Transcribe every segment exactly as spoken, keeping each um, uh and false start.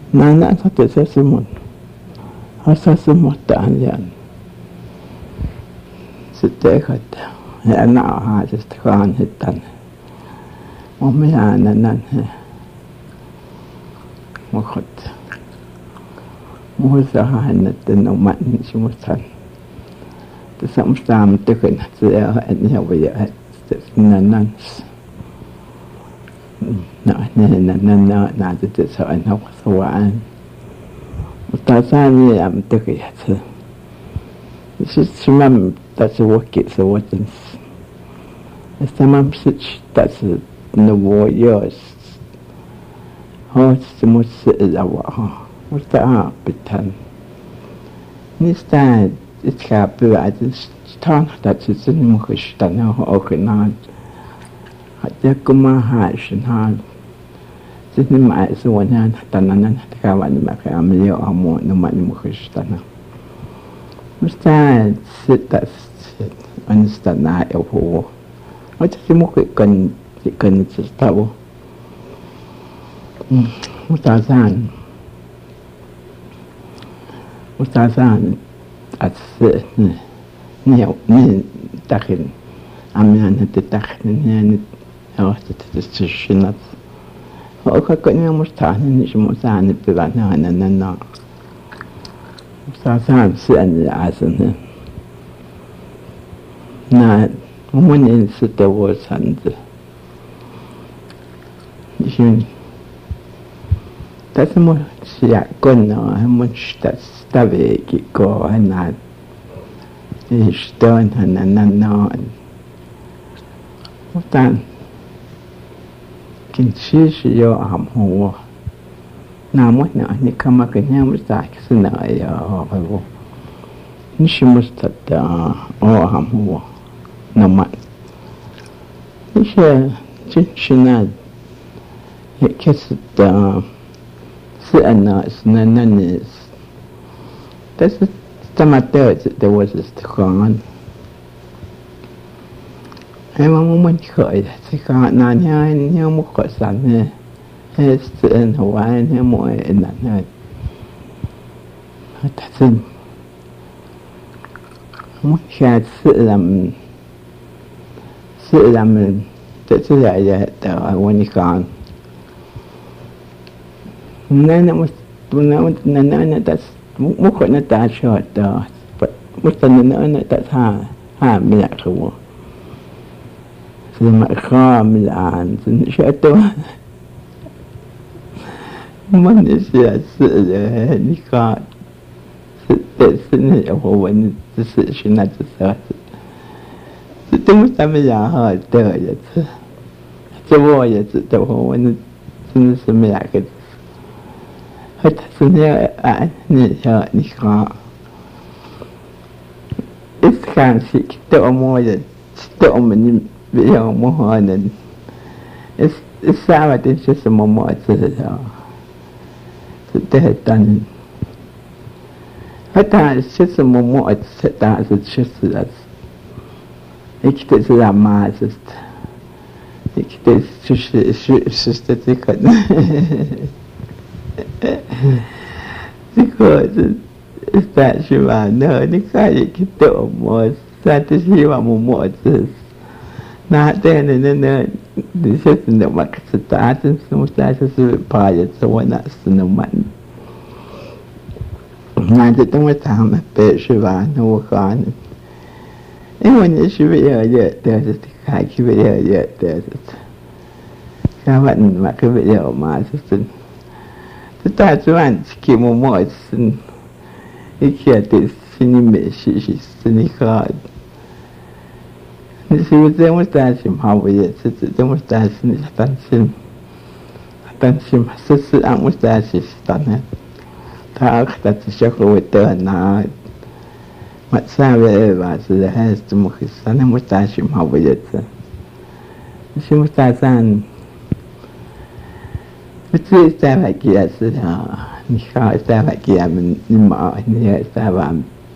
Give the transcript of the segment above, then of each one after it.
Nana satu sesumun, asa semua tahan setiap kata, ya nak hal sesuatu hitan, omian nan he, mukot, muzahan dan umat semutan, tersamsam tekan saya ini awak nan. Nah, nah, nah, nah, nah, nah, itu soal nak soal. Mustahil ni am terkait. Itu semua tak sewakil sewajan. Semua sih tak se nuwayas. Oh, semua seawah. Mustahil betul. Ni stad iskap berat. Tanah tak sesuatu mukhistanah orang. Hatta kumaha shenhal sini mai suwana tananan kawan maka amlia amu numat mukhistana mustad sita anstana ewo macam mukh kan kan tahu mustazan mustazan at ni ni ni dakhil amyan dakhil ni أو تتشنت أو كأني مستعن مش مستعن ببعنا أنا أنا مستعن سأل عزنا نا ومن يستوى سند يشون تسمو شيء كنا هم تستوي كيكو هنا يشتون هنا ننا مستعن kinshisi yo amhuwa na mwana ni kama kenya mustaki sina ya hawo nishi mustada o amhuwa na man nishi chinchina yakesda sina snananis das ist tamata there was this khan Emang mun khởi sekarang nanya ni mu khosan ni sen hawan ni mu enak ni tasin mu shat selam selam tercela ya ta wani kan nana mus nana nana tas mu khona ta shot ta mu nana ta ha ha mi ya khu لما خام الآن شاتوا من الشيء اللي كان ست سنين هو نتسشنا تسات تمستمع هذا تغير تبغى تبغى نتسمع كده حتى سنين أني نكان إذا كان شيء تأمل تأمل بيوم مهانا الساعة تنشس مماتها تهتن حتى الشس ممات ستعز الشس لس اكتس لما سست اكتس شش شش تتكن تكوز استعشوا عنه نكاية كتو موس ساتشيوا مماتس Nah, dan dan dan di situ nak makan setahun semua sesuatu payah semua nak senaman. Nah, itu tu macam apa sebab nukan. Ini ni sebab ya ya terus kai sebab ya ya terus. Kawan mak sebab ya mak sesun. Tetapi tuan sikit muat sen. Ikat sini mesti sini kad. Nisibutse mustashim hawaye sitse mustashim tansim tansim sitse ang mustashim tanne ta akta tshakro weta na matsawe ba se has to mukhisana mustashim hawaye tse si mustasan bitse stava kiya se ha ni kha stava kiya min ma ni stava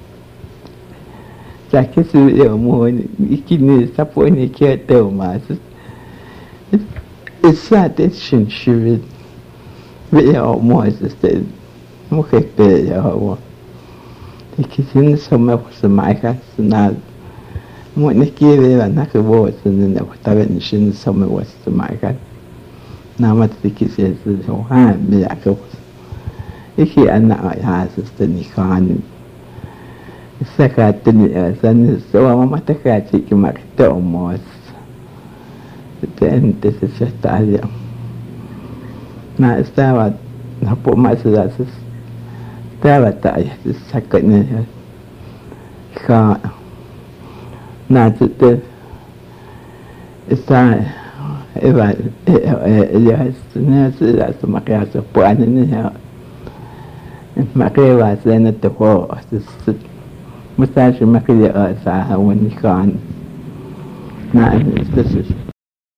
Sakit sudah mau ikini siapa ni kita mas. It's attention shift. veo muisiste muhekte ja ho tikisin some was maika na mo ne kive na ke wo sin ne ta ben shin some was maika na mat tikise so ha mi ya ko iki ana ya siste ni kan sakatin san so ma ta ka ci ki ma ta mos ten te se sta ya na estaba na po más de esta batalla se saca ne ka na te está eva ella es ne se la toma que hace por año ne ma que va se ne te ko mustache ma que ya sa wani kan na este